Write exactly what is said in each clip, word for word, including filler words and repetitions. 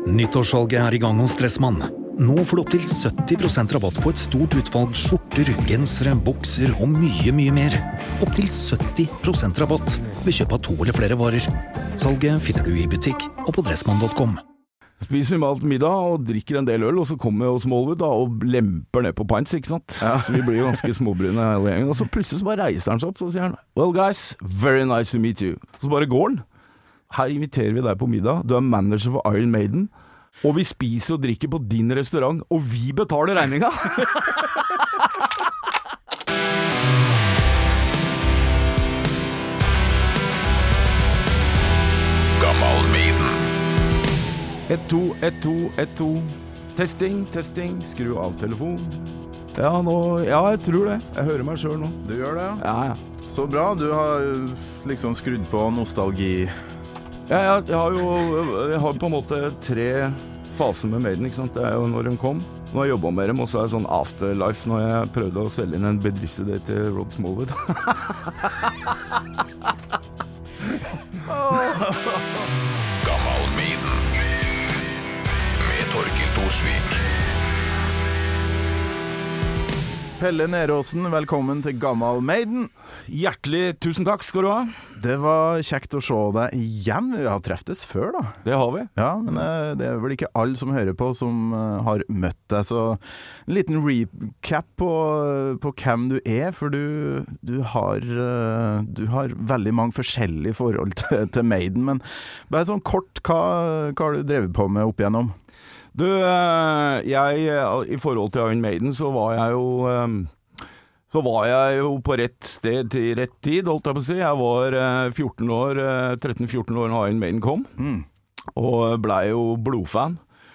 Nyttårssalget er i gang hos Dressmann. Nå får du opp til sytti prosent rabatt på et stort utvalg skjorter, gensere, bukser og mye, mye mer. Opp til sytti prosent rabatt ved kjøp av to eller flere varer. Salget finner du i butikk og på dressmann punktum com. Spiser vi alt middag og drikker en del øl, og så kommer vi oss Smallwood da, og lemper ned på pints, ikke sant? Ja. Så vi blir ganske småbrune hele gjengen, og så plutselig så bare reiser han seg opp, og sier han, well guys, very nice to meet you. Så bare går han. Her inviterer vi deg på middag, du er manager for Iron Maiden, og vi spiser og drikker på din restaurant, og vi betaler regninga. Gammal Maiden. ett to, ett to, ett to. Testing, testing, skru av telefon. Ja, nå, ja, jeg tror det. Jeg hører meg selv nå. Du gjør det, ja? Ja, ja. Så bra, du har liksom skrudd på nostalgi. Ja, jeg, jeg har jo jeg har på en måte tre faser med Maiden, ikke sant? Det er jo når de kom. Nå har jeg jobbet med dem, og så er det sånn afterlife når jeg prøvde å selge inn en bedriftsidé til Rob Smallwood. Gammal Maiden med Torkild Thorsvik. Pelle Neråsen, velkommen til Gammal Maiden. Hjertelig tusen takk skal du ha. Det var kjekt å se deg igjen. Vi har treftes før da. Det har vi. Ja, men det er vel ikke alle som hører på som har møtt deg. Så en liten recap på, på hvem du er, for du, du, har, du har veldig mange forskjellige forhold til, til Maiden. Men bare sånn kort, hva, hva har du drevet på med opp igjennom? Du, jeg, i forhold til Iron Maiden så var jeg jo Så var jeg jo på rett sted til rett tid, holdt jeg på å si. Jeg var fjorten år, tretten fjorten år når Iron Maiden kom, mm. og ble jo blodfan.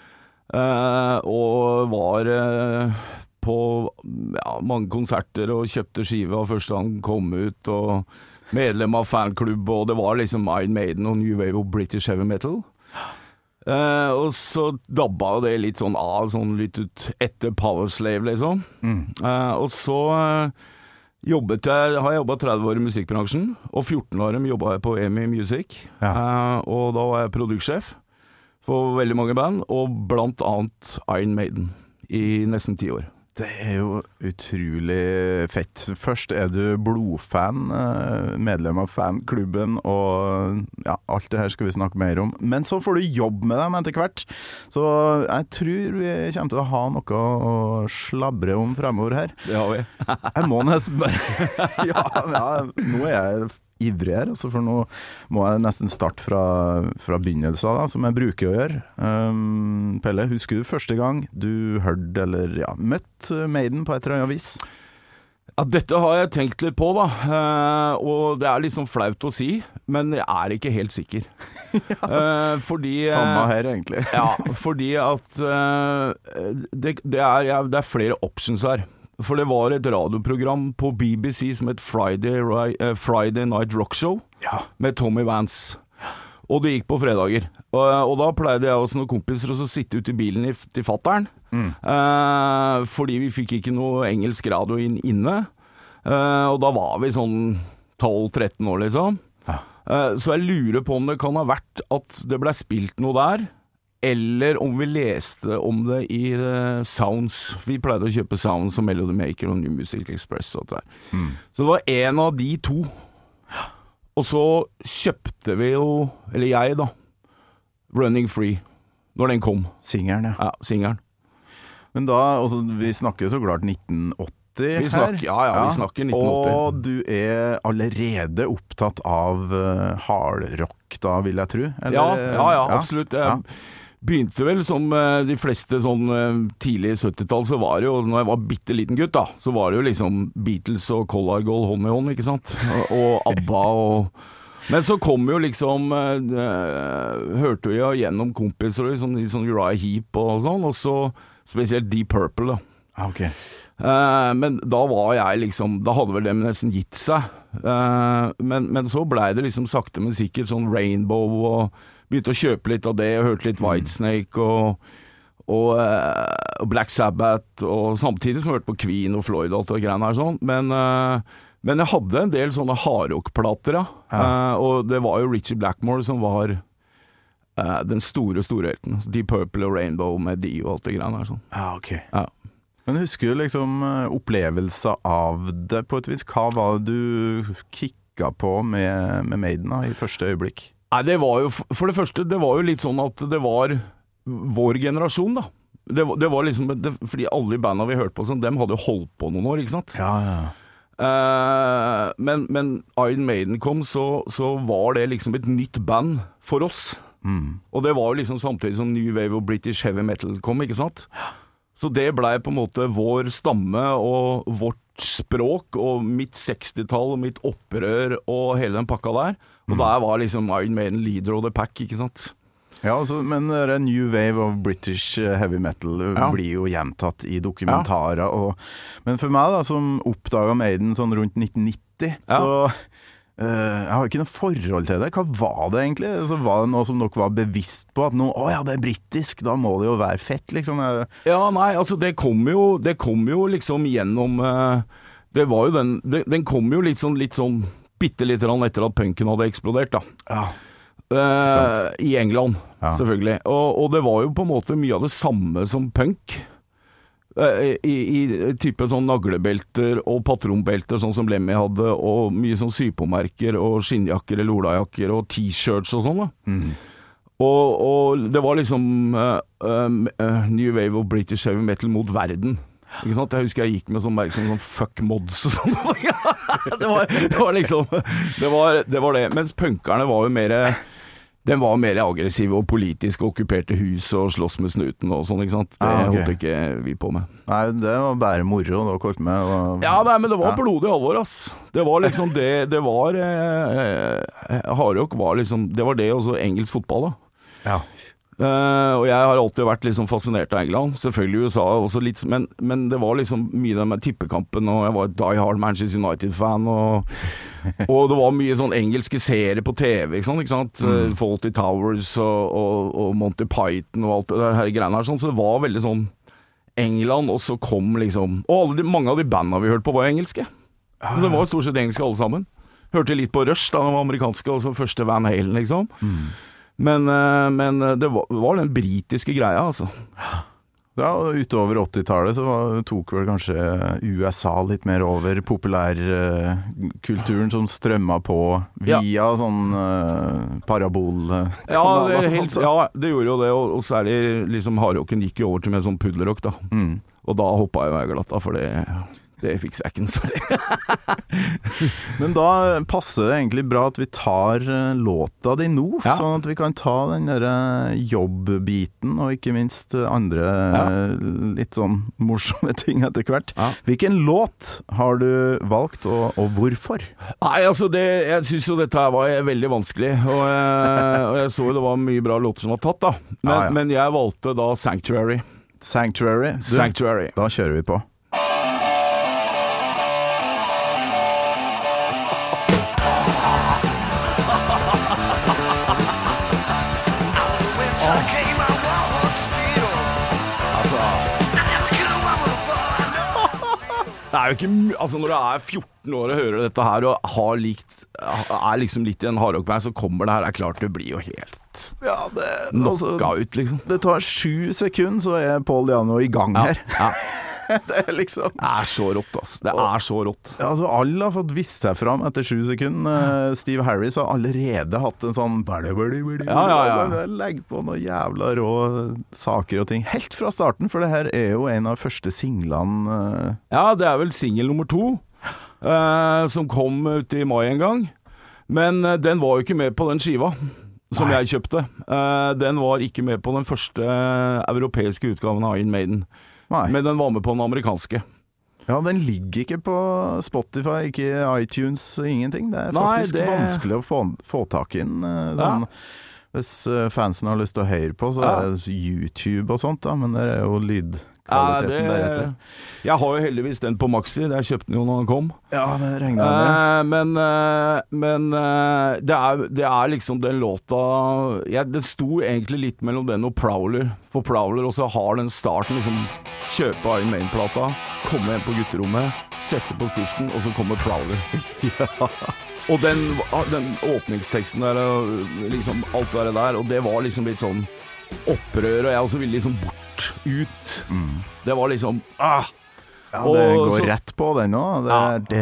Og var på ja, mange konserter og kjøpte skive av første gang kom ut, og medlem av fanklubb, og det var liksom Iron Maiden og New Wave og British Heavy Metal. Uh, og så dabba det litt sånn av, sånn litt ut etter Power Slave, liksom. Mm. Uh, og så uh, jobbet jeg, har jeg jobbet tretti år i musikkbransjen, og fjorten år jobbet jeg på E M I Music. Ja. Uh, og da var jeg produktsjef for veldig mange band, og blant annet Iron Maiden i nesten ti år. Det er jo utrolig fett. Først er du blodfan, medlem av fanklubben, og ja, alt det her skal vi snakke mer om. Men så får du jobb med dem etter hvert. Så jeg tror vi kommer til å ha noe å slabre om fremover her. Det har vi. Jeg må nesten bare... ja, ja, nå er jeg ivrig her, altså, for nå må jeg nesten starte fra, fra begynnelsen, da, som jeg bruker å gjøre. Um, Pelle, husker du første gang du hørte eller ja, møtt Maiden på et eller annet vis? Ja, dette har jeg tenkt litt på, da. Uh, og det er liksom flaut å si, men jeg er ikke helt sikker. ja, uh, fordi, uh, Samme her, egentlig. ja, fordi at uh, det, det, er, ja, det er flere options her. For det var et radioprogram på B B C som het Friday, uh, Friday Night Rock Show, ja. Med Tommy Vance. Og det gikk på fredager. Og, og da pleide jeg også noen kompiser å sitte ute i bilen i, til fatteren, mm. uh, fordi vi fikk ikke noe engelsk radio inn, inne. Uh, og da var vi sånn tolv tretten år, liksom. Ja. Uh, så jeg lurer på om det kan ha vært at det ble spilt noe der, eller om vi leste om det i uh, Sounds. Vi pleide å kjøpe Sounds og Melody Maker og New Music Express og det der. Mm. Så det var en av de to. Og så kjøpte vi jo, eller jeg da, Running Free, når den kom. Singeren, ja. Ja, singeren. Men da, altså, vi snakker så klart nitten åtti vi snakker, her. Ja, ja, vi snakker nitten åtti. Og du er allerede opptatt av uh, hardrock da, vil jeg tro? Eller? Ja, ja, ja, absolutt. Jeg, ja. Begynte vel som de fleste sånn tidlig syttitall, så var det jo, når jeg var bitte liten gutt da, så var det jo liksom Beatles og Collar Gold hånd i hånd, ikke sant? Og ABBA og... Men så kom jo liksom, uh, hørte vi jo gjennom kompiser, sånn, sånn Uriah Heep og sånn, og så spesielt Deep Purple da. Ah, ok. Uh, men da var jeg liksom, da hadde vel dem nesten gitt seg. Uh, men, men så ble det liksom sakte, men sikkert sånn Rainbow og... Begynte å kjøpe litt av det, og hørte litt Whitesnake og, og, uh, og Black Sabbath, og samtidig som jeg hørte på Queen og Floyd og alt det greiene her sånn. Men, uh, men jeg hadde en del sånne hardrockplater, ja. Ja. Uh, og det var jo Richie Blackmore som var uh, den store, store helten. Deep Purple og Rainbow med de og alt det greiene der. Sånn. Ja, ok. Ja. Men husker du liksom opplevelser av det på et vis? Hva var det du kikka på med, med Maiden da, i første øyeblikk? Nei, det var jo, for det første, det var jo litt sånn at det var vår generasjon da. Det, det var liksom, det, fordi alle i bandene vi hørte på, sånn, dem hadde jo holdt på noen år, ikke sant? Ja, ja. Uh, men, men Iron Maiden kom, så, så var det liksom et nytt band for oss. Mm. Og det var jo liksom samtidig som New Wave og British Heavy Metal kom, ikke sant? Så det ble på en måte vår stamme og vårt språk og mitt sekstitall og mitt opprør og hele den pakka der. Og mm. der var liksom Iron Maiden leader of the pack, ikke sant? Ja, altså, men det New Wave of British Heavy Metal ja. blir jo gjentatt i dokumentarer. Ja. Og, men for meg da, som oppdaget Maiden sånn rundt nitten nitti, ja. så uh, jeg har ikke noe forhold til det. Hva var det egentlig? Altså, var det noe som dere var bevisst på? At nå, å ja, det er britisk, da må det jo være fett, liksom. Ja, nei, altså det kom jo, det kom jo liksom gjennom, uh, det var jo den, det, den kom jo litt sånn, litt sånn, bitte litt etter at punken hadde eksplodert da. Ja. Uh, I England, ja. selvfølgelig. Og, og det var jo på en måte mye av det samme som punk. Uh, i, I type sånn naglebelter og patronbelter, sånn som Lemmy hadde, og mye sånn sypomerker og skinnjakker eller olajakker og t-shirts og sånn da. Mm. Og, og det var liksom uh, uh, New Wave og British Heavy Metal mot verden. Ikke sant? Jeg husker jeg gikk med sånn merke som sånn fuck mods og sånn. det, var, det var liksom det var, det var det. Mens punkerne var jo mer den var mer aggressive og politiske og okkuperte hus og slåss med snuten og sånn, ikke sant? Det ah, okay. holdt ikke vi på med. Nei, det var bare moro da, kort med. Og... Ja, nei, men det var ja. blodig alvor, ass. Det var liksom det, det var eh, hardrock var liksom, det var det også engelsk fotball da. Ja. Uh, og jeg har alltid vært liksom fascinert av England, selvfølgelig U S A også litt, men, men det var liksom mye den med tippekampen, og jeg var die hard Manchester United-fan, og, og det var mye sånn engelske serier på T V, ikke sant? Ikke sant? Mm. Uh, Fawlty Towers og, og, og Monty Python og alt det her greiene her, sånn, så det var veldig sånn England, og så kom liksom, og alle de, mange av de bandene vi hørte på var engelske, ah. det var stort sett engelske alle sammen, hørte litt på Rush da, de var amerikanske, og så første Van Halen liksom. Mm. Men, men det var, var den britiske greia, altså. Ja, og utover åttitallet så var, tok vel kanskje U S A litt mer over populærkulturen som strømmet på via ja. sånn uh, parabol ja, det helt, ja, det gjorde jo det, og, og særlig liksom hardrocken gikk jo over til med sånn puddelrock da. Mm. Og da hoppet jeg meg glatt da, for det... Det fikk jeg ikke noe særlig. Men da passer det egentlig bra at vi tar låta di nå, ja. sånn at vi kan ta den der jobbbiten, og ikke minst andre ja. litt sånn morsomme ting etter hvert. Ja. Hvilken låt har du valgt, og, og hvorfor? Nei, altså, det, jeg synes jo dette her var veldig vanskelig, og jeg, og jeg så jo det var mye bra låter som var tatt da. Men, ja, ja. men jeg valgte da Sanctuary. Sanctuary? Du, Sanctuary. Da kjører vi på. Det er jo ikke, altså når du er fjorten år og hører dette her og har likt, er liksom litt i en hardrockband, så kommer det her, det er klart det blir jo helt ja, det, knocka altså, ut liksom. Det tar sju sekunder så er Paul Diano i gang ja, her. Ja. Det er liksom Det er så rått, ass. Det er så rått. Ja, altså, alle har fått vist seg fram etter sju sekunder. Steve Harris har allerede hatt en sånn bæli, bæli, bæli, ja, ja, ja. altså, legg på noen jævla rå saker og ting. Helt fra starten, for det her er jo en av første singlene. Ja, det er vel singel nummer to, uh, som kom ut i mai en gang. Men uh, den var jo ikke med på den skiva som Nei. jeg kjøpte. Uh, den var ikke med på den første europeiske utgaven av Iron Maiden. Nei. Men den var med på den amerikanske. Ja, den ligger ikke på Spotify, ikke iTunes, ingenting. Det er faktisk Nei, det... vanskelig å få, få tak i den. Sånn, ja. Hvis fansen har lyst til å høre på, så ja. er det YouTube og sånt, da, men det er jo lydkvaliteten ja, det... deretter. Jeg har jo heldigvis den på Maxi, jeg kjøpte den jo når den kom. Ja, det regner jeg med. Eh, men eh, men eh, det, er, det er liksom den låta jeg, det sto egentlig litt mellom den og Prowler. For Prowler også har den starten liksom kjøpe Iron Maiden-plata, komme hjem på gutterommet, sette på stiften, og så kommer Prowler. Ja. Og den, den åpningsteksten der, liksom alt det der, og det var liksom litt sånn opprør, og jeg også ville liksom bort, ut. Mm. Det var liksom, ah! Ja, det og, går så, rett på den nå. Det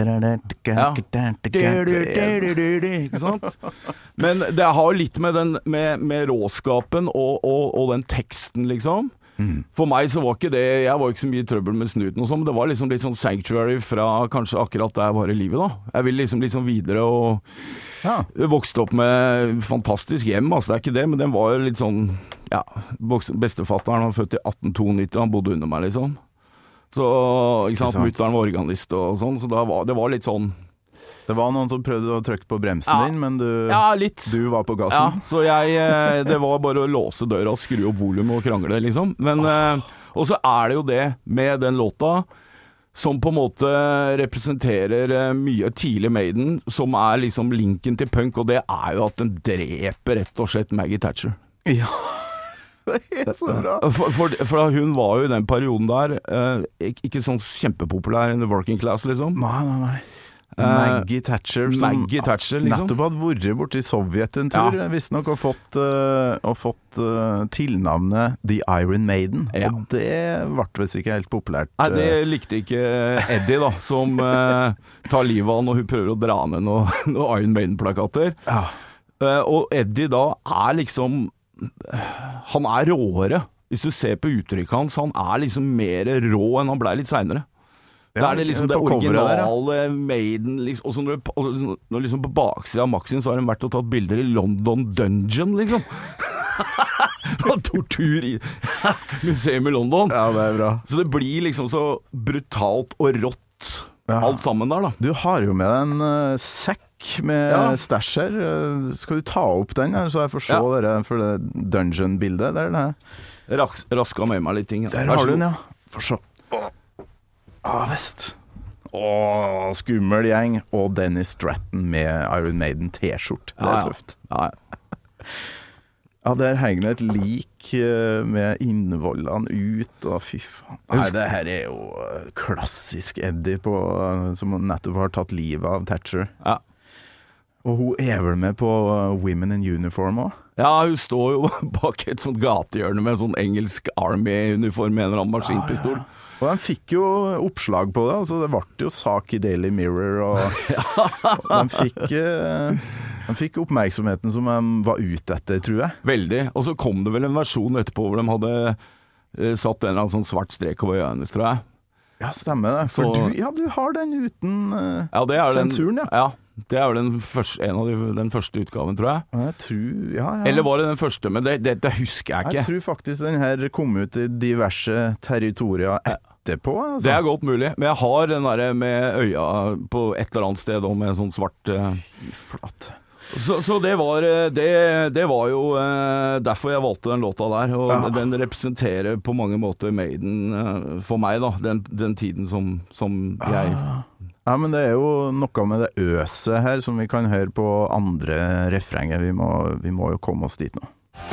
er ikke sant? Men det har litt med den med, med råskapen og, og, og den teksten, liksom. Mm. For meg så var ikke det, jeg var ikke så mye trøbbel med snuten og sånn, men det var liksom litt sånn sanctuary fra kanskje akkurat der jeg var i livet da. Jeg ville liksom litt sånn videre og ja. Vokste opp med fantastisk hjem, altså det er ikke det, men den var litt sånn, ja, bestefatteren var født i atten nitti, han bodde under meg liksom. Så, ikke sant, mutteren var organist og sånn, så da var, det var litt sånn. Det var noen som prøvde å trykke på bremsen ja. Din, men du, ja, litt. Du var på gassen. Ja, så jeg, det var bare å låse døra og skru opp volumet og krangle, liksom. Men, oh. Og så er det jo det med den låta, som på en måte representerer mye tidlig Maiden, som er liksom linken til punk, og det er jo at den dreper rett og slett Maggie Thatcher. Ja. Det er så bra. For, for, for hun var jo i den perioden der eh, ikke, ikke sånn kjempepopulær in the working class, liksom. Nei, nei, nei. Maggie Thatcher som Maggie Thatcher, liksom. nettopp hadde vært borte i Sovjet en tur, ja. Visst nok, og fått, uh, og fått uh, tilnavnet The Iron Maiden. Ja. Og det ble visst ikke helt populært. Nei, det likte ikke Eddie, da, som uh, tar livet av når hun prøver å dra ned noen noe Iron Maiden-plakater. Ja. Uh, og Eddie da er liksom han er råere. Hvis du ser på uttrykket hans, han er liksom mer rå enn han ble litt senere. Det er det liksom det originale der, ja. Maiden liksom, og så når, det, når liksom på baksiden av Maxin så har de vært og tatt bilder i London Dungeon liksom. Tortur i museum i London. Ja, det er bra. Så det blir liksom så brutalt og rått ja. Alt sammen der da. Du har jo med deg en uh, sekk med ja. Stæsj her. Uh, skal du ta opp den her, så jeg får se ja. Dere for det Dungeon-bildet der det. Ras Raska med meg litt ting. Der har du den, ja. Få se. Ah, vest. Åh, skummel gjeng. Og Dennis Stratton med Iron Maiden t-skjort. Det er ja, tøft. Ja, ja. Ja, der henger et lik med innvollene ut, og fy faen. Nei, det her er jo klassisk Eddie på, som nettopp har tatt livet av Thatcher. Ja. Og hun er vel med på Women in Uniform også? Ja, hun står jo bak et sånt gatehjørne med en sånn engelsk Army-uniform med en eller annen maskinpistol. Ah, ja. Og de fikk jo oppslag på det, altså det ble jo sak i Daily Mirror, og, og de, fikk, de fikk oppmerksomheten som de var ute etter, tror jeg. Veldig, og så kom det vel en versjon etterpå hvor de hadde uh, satt en eller annen sånn svart strek over øynene, tror jeg. Ja, stemmer det, for så, du, ja, du har den uten uh, ja, det er sensuren, den, ja. Ja, det er jo den første, en av de, den første utgaven, tror jeg. Jeg tror, ja, ja. Eller var det den første, men det, det, det husker jeg ikke. Jeg tror faktisk den her kom ut i diverse territorier etterpå. Altså. Det er godt mulig, men jeg har den der med øya på et eller annet sted, og med sånn svart... Uh, Flatt. Så, så det, var, det, det var jo uh, derfor jeg valgte den låta der, og ja. Den representerer på mange måter Maiden uh, for meg, da, den, den tiden som, som jeg... Ja, men det er jo noe med det øset her som vi kan høre på andre refrenger. Vi må, vi må jo komme oss dit nå.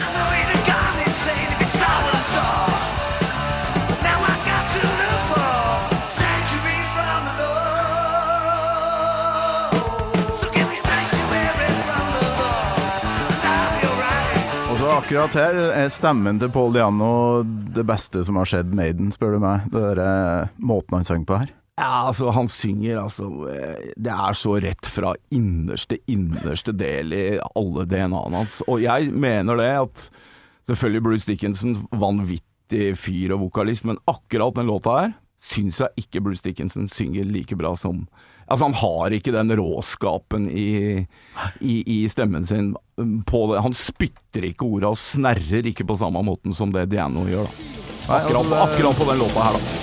Og så akkurat her er stemmen til Paul Diano det beste som har skjedd Maiden, spør du meg. Det er måten han synger på her. Ja, altså han synger altså, det er så rett fra innerste, innerste del i alle D N A-ene hans, og jeg mener det at selvfølgelig Bruce Dickinson vanvittig fyr og vokalist, men akkurat den låta her synes jeg ikke Bruce Dickinson synger like bra som, altså han har ikke den råskapen i, i, i stemmen sin på det, han spytter ikke ordet og snerrer ikke på samme måten som det Diano gjør da, akkurat, akkurat på den låta her da.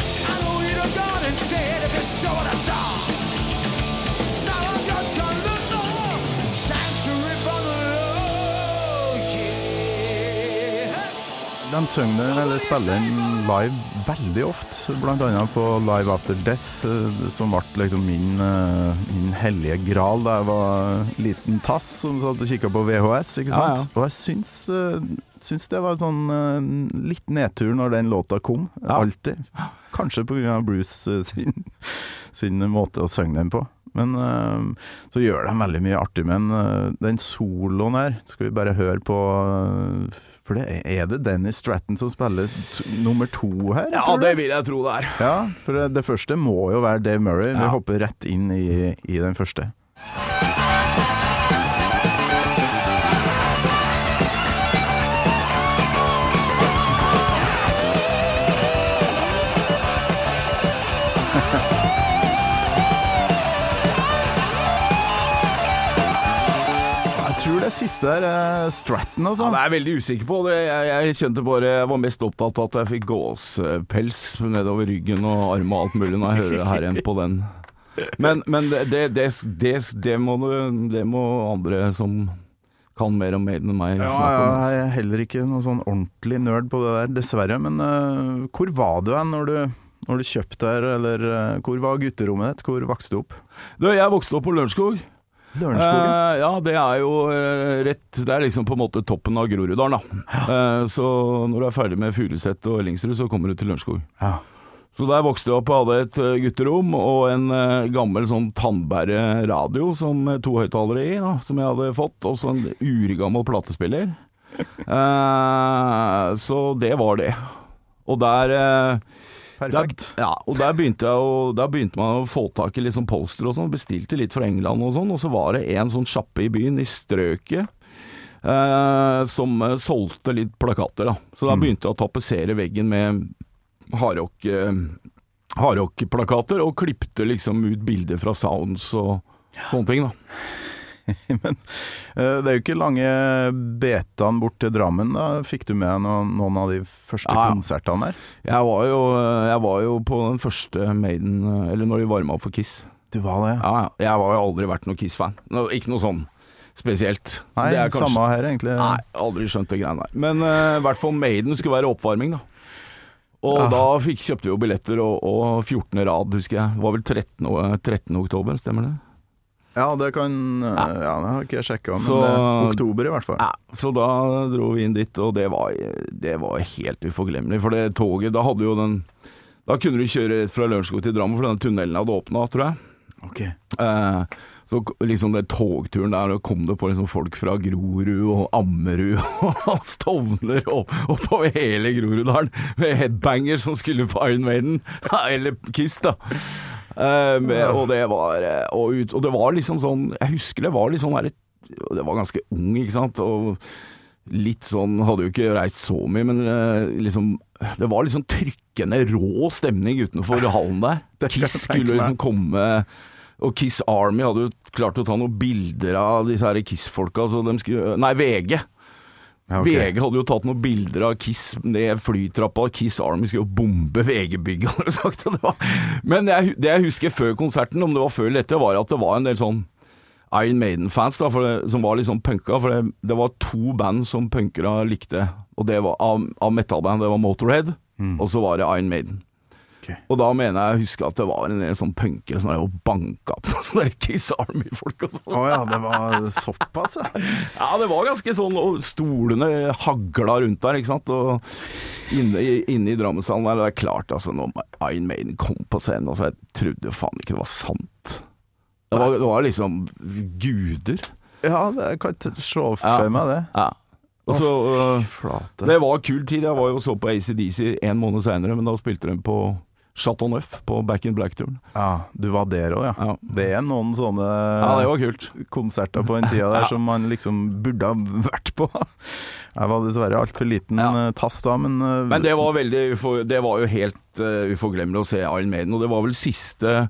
De synger eller spiller den live veldig ofte, blant annet på Live After Death, som ble liksom min, min hellige gral da jeg var liten tass som satt og kikket på V H S, ikke sant? Ja, ja. Og jeg syns, syns det var sånn litt nedtur når den låta kom, ja. Alltid. Kanskje på grunn av Bruce sin, sin måte å synge den på. Men uh, så gjør de veldig mye artig, men uh, den soloen her skal vi bare høre på, uh, for det er, er det Dennis Stratton som spiller t- nummer to her? Ja, det vil jeg tro det er. Ja, for det, det første må jo være Dave Murray. Vi Ja. hopper rett inn i, i den første. Jeg tror det siste er uh, Stratton, altså. Ja, det er jeg veldig usikker på. Det, jeg, jeg kjente bare Jeg var mest opptatt av at jeg fikk gåspels nedover ryggen og arm og alt mulig når jeg hører det her igjen på den. Men, men det, det, det, det, det, må, det må andre som kan mer om Maiden enn meg Ja, snakke om. jeg er heller ikke noen sånn ordentlig nerd på det der, dessverre. Men uh, hvor var du hen når du, når du kjøpte her, eller uh, hvor var gutterommet ditt? Hvor vokste du opp? Du, jeg vokste opp på Lørenskog. Lørenskogen? Eh, ja, det er jo eh, rett Det er liksom på en måte toppen av Groruddalen, da. Eh, så når du er ferdig med Furuset og Ellingsrud, så kommer du til Lørenskog. Ja. Så der vokste jeg opp og hadde et uh, gutterom og en uh, gammel sånn tannbære radio som uh, to høyttalere i, da, som jeg hadde fått, og så en urgammel platespiller. Uh, så det var det. Og der uh, Perfekt. Der, ja, og der begynte jeg å, der begynte man å få tak i litt sånn poster og sånn, bestilte litt fra England og sånn, og så var det en sånn sjappe i byen, i strøket, uh, som uh, solgte litt plakater, da. Så da begynte jeg å tapetsere veggen med hardrock, eh, hardrock-plakater, og klippte liksom ut bilder fra sounds og sånne ting, da. Men uh, det er jo ikke lange betaen bort til Drammen, da. Fikk du med noen, noen av de første Ja. konsertene der? Jeg var, jo, jeg var jo på den første Maiden, eller når de varma opp for Kiss. Du var det? Ja, ja. Jeg var jo aldri vært noen Kiss-fan. No, ikke noe sånn spesielt. Så Nei, det er kanskje, samme her egentlig. Nei, aldri skjønt det greiene der. Men uh, i hvert fall Maiden skulle være oppvarming, da. Og Ja. da fikk, kjøpte vi jo billetter, og, og fjortende rad, husker jeg. Det var vel trettende oktober, stemmer det? Ja, det kan Ja, ja det har ikke jeg sjekka, men Så- det er oktober i hvert fall. Ja, så da dro vi inn dit, og det var, det var helt uforglemmelig. For det toget, da hadde jo den Da kunne du kjøre rett fra Lørenskog til Drammen, for den tunnelen hadde åpna, tror jeg. Ok. Eh, så liksom den togturen der, og kom det på liksom folk fra Grorud og Ammerud og Stovner og oppover hele Groruddalen med headbangers som skulle på Iron Maiden, eller Kiss, da. Eh, med, og det var og, ut, og det var liksom sånn Jeg husker det var litt sånn der, det var ganske ung, ikke sant, og litt sånn, hadde jo ikke reist så mye, men eh, liksom det var liksom trykkende rå stemning utenfor hallen der. Det kan jeg Kiss tenke skulle meg. liksom komme, og Kiss Army hadde jo klart å ta noen bilder av disse her Kiss-folka, så de skulle, nei, V G Ja, ok. V G hadde jo tatt noen bilder av Kiss ned flytrappa, og Kiss Army skulle jo bombe V G-bygget, hadde de sagt. Det var. Men jeg, det jeg husker før konserten, om det var før eller etter, var at det var en del sånn Iron Maiden-fans da, for det, som var litt sånn punka, for det, det var to band som punkere likte, og det var av, av metalband, det var Motorhead, og så var det Iron Maiden. Ok. Og da mener jeg å huske at det var en del sånn punkere som var banka opp noen sånne Kiss Army-folk og sånn. Å ja, det var såpass, ja. Ja, det var ganske sånn, og stolene hagla rundt der, ikke sant, og inne, i- inne i Drammenshallen der, det er klart, altså, når Iron Maiden kom på scenen, altså, jeg trodde faen ikke det var sant. Det var, det var liksom guder. Ja, det jeg kan ikke se for Ja. meg det. Ja. Og så, øh, Flate. det var kul tid, jeg var jo så på A C D C en måned senere, men da spilte de på Chateau Neuf, på Back in Black-turen. Ja, du var der òg, ja. Ja. Det er noen sånne Ja, det var kult. konserter på den tida der Ja. som man liksom burde ha vært på. Jeg var dessverre altfor liten Ja. eh, tass da, men, eh, Men det var veldig ufor, det var jo helt uh, uforglemmelig å se Iron Maiden, og det var vel siste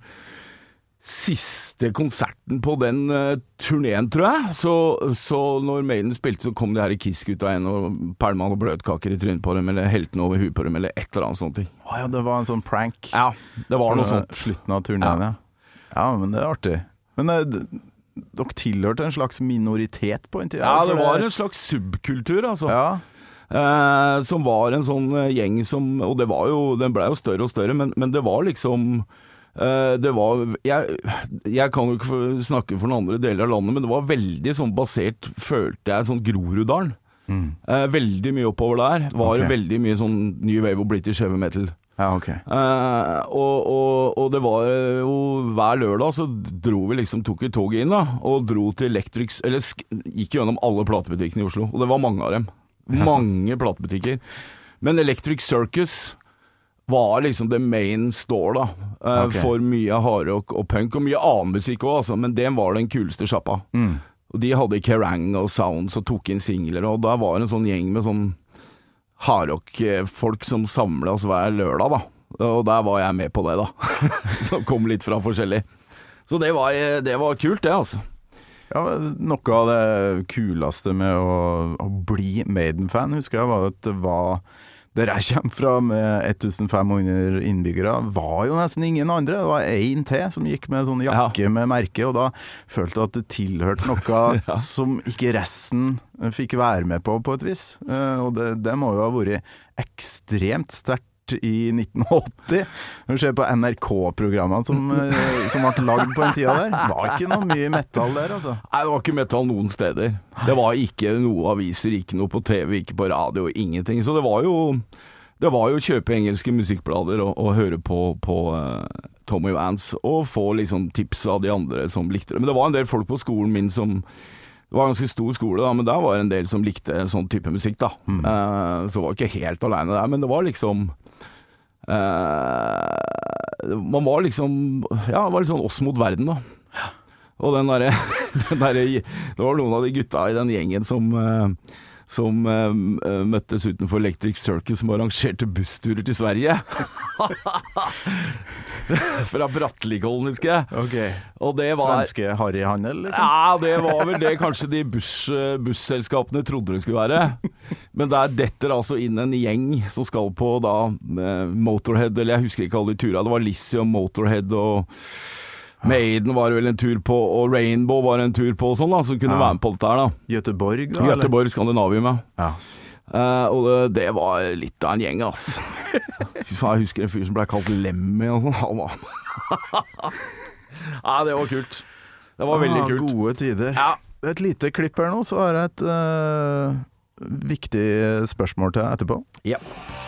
Siste konserten på den uh, turneen, tror jeg. Så, så når Maiden spilte, så kom de her Kiss-gutta igjen og pælma noen bløtkaker i trynet på dem, eller helte noe over huet på dem, eller et eller annet sånt. Å ja, det var en sånn prank. Ja, det var noe på sånt. Slutten av turneen, ja. ja. Men det er artig. Men eh, d- dere tilhørte en slags minoritet på en tid? Ja, det for var en slags subkultur, altså. Ja, Eh, som var en sånn eh, gjeng som Og det var jo, den ble jo større og større, men, men det var liksom eh, Det var jeg, jeg kan jo ikke for- snakke for noen andre deler av landet, men det var veldig sånn basert, følte jeg, sånn Groruddalen. Eh, veldig mye oppover der var Ok. veldig mye sånn New Wave og British Heavy Metal. Ja, ok. Uh, og, og, og det var jo hver lørdag så dro vi liksom, tok vi toget inn da, og dro til Electric, eller sk- gikk gjennom alle platebutikkene i Oslo, og det var mange av dem. Mange platebutikker. Men Electric Circus var liksom det main store da, uh, Ok. for mye hardrock og punk, og mye annen musikk også, altså, men det var den kuleste sjappa. Mm. Og de hadde Kerrang og Sounds og tok inn singler, og der var en sånn gjeng med sånn hardrock-folk som samlet oss hver lørdag da, og der var jeg med på det da, som kom litt fra forskjellig. Så det var, det var kult det altså. Ja, noe av det kuleste med å, å bli Maiden-fan, husker jeg, var at det var der jeg kommer fra med fifteen hundred innbyggere, var jo nesten ingen andre. Det var en til som gikk med sånn jakke Ja. med merke, og da følte jeg at det tilhørte noe Ja. som ikke resten fikk være med på på et vis. Eh, Og det, det må jo ha vært ekstremt sterkt i nitten åtti. Når du ser på N R K-programmene som, eh, som ble lagd på den tida der, det var ikke noe mye metal der, altså. Nei, det var ikke metal noen steder. Det var ikke noe aviser, ikke noe på T V, ikke på radio, ingenting. Så det var jo det var jo å kjøpe engelske musikkblader og, og høre på, på uh, Tommy Vance og få liksom tips av de andre som likte det. Men det var en del folk på skolen min som det var en ganske stor skole da, men der var en del som likte en sånn type musikk da. Mm. Uh, så var jeg ikke helt alene der, men det var liksom uh, man var liksom ja, det var litt sånn oss mot verden da. Og den der, den der det var noen av de gutta i den gjengen som uh, som uh, møttes utenfor Electric Circus, som arrangerte bussturer til Sverige. Fra Brattelikollen, husker jeg. Okay. Og det var Svenske harryhandel, liksom? Ja, det var vel det kanskje de buss, busselskapene trodde det skulle være. Men der detter altså inn en gjeng som skal på da Motorhead, eller jeg husker ikke alle de turene. Det var Lizzie og Motorhead og Maiden var vel en tur på, og Rainbow var en tur på og sånn da, som kunne ja. være med på dette her da. Göteborg da? Göteborg, Skandinavium, ja. Uh, og det, det var litt av en gjeng, ass. Jeg husker en fyr som ble kalt Lemmy og sånn. Han var ja, det var kult. Det var veldig ah, kult. Gode tider. Ja. Et lite klipp her nå, så har jeg et uh, viktig spørsmål til deg etterpå. Ja.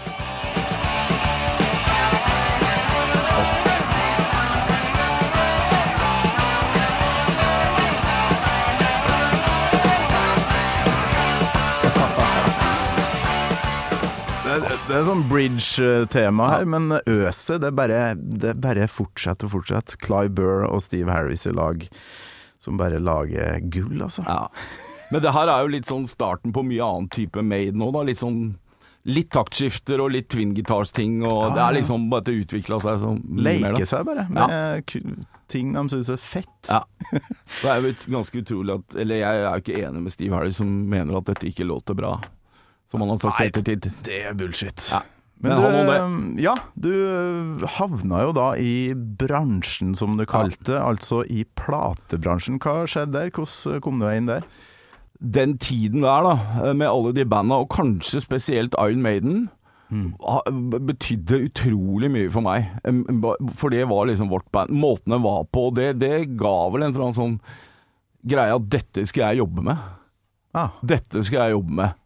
Det er sånn bridge-tema her, men øset, det bare, det bare fortsetter og fortsetter. Clive Burr og Steve Harris i lag, som bare lager gull, altså. Ja. Men det her er jo litt sånn starten på mye annen type Maiden nå da, litt sånn, litt taktskifter og litt twin guitars-ting, og ja, det er liksom bare at det utviklet seg så mye Leke mer da. seg bare, med ja. ting de synes er fett. Ja. Det er jo ganske utrolig at, eller jeg er jo ikke enig med Steve Harris som mener at dette ikke låter bra. Som han har sagt Nei, ettertid. Det er bullshit. Ja. Men, Men du, han ja, du havna jo da i bransjen, som du kalte, ja. altså i platebransjen. Hva skjedde der? Hvordan kom du inn der? Den tiden der da, med alle de bandene, og kanskje spesielt Iron Maiden, mm. betydde utrolig mye for meg. For det var liksom vårt band. Måten den var på, det, det ga vel en eller annen sånn greie at dette skal jeg jobbe med. Ah. Dette skal jeg jobbe med.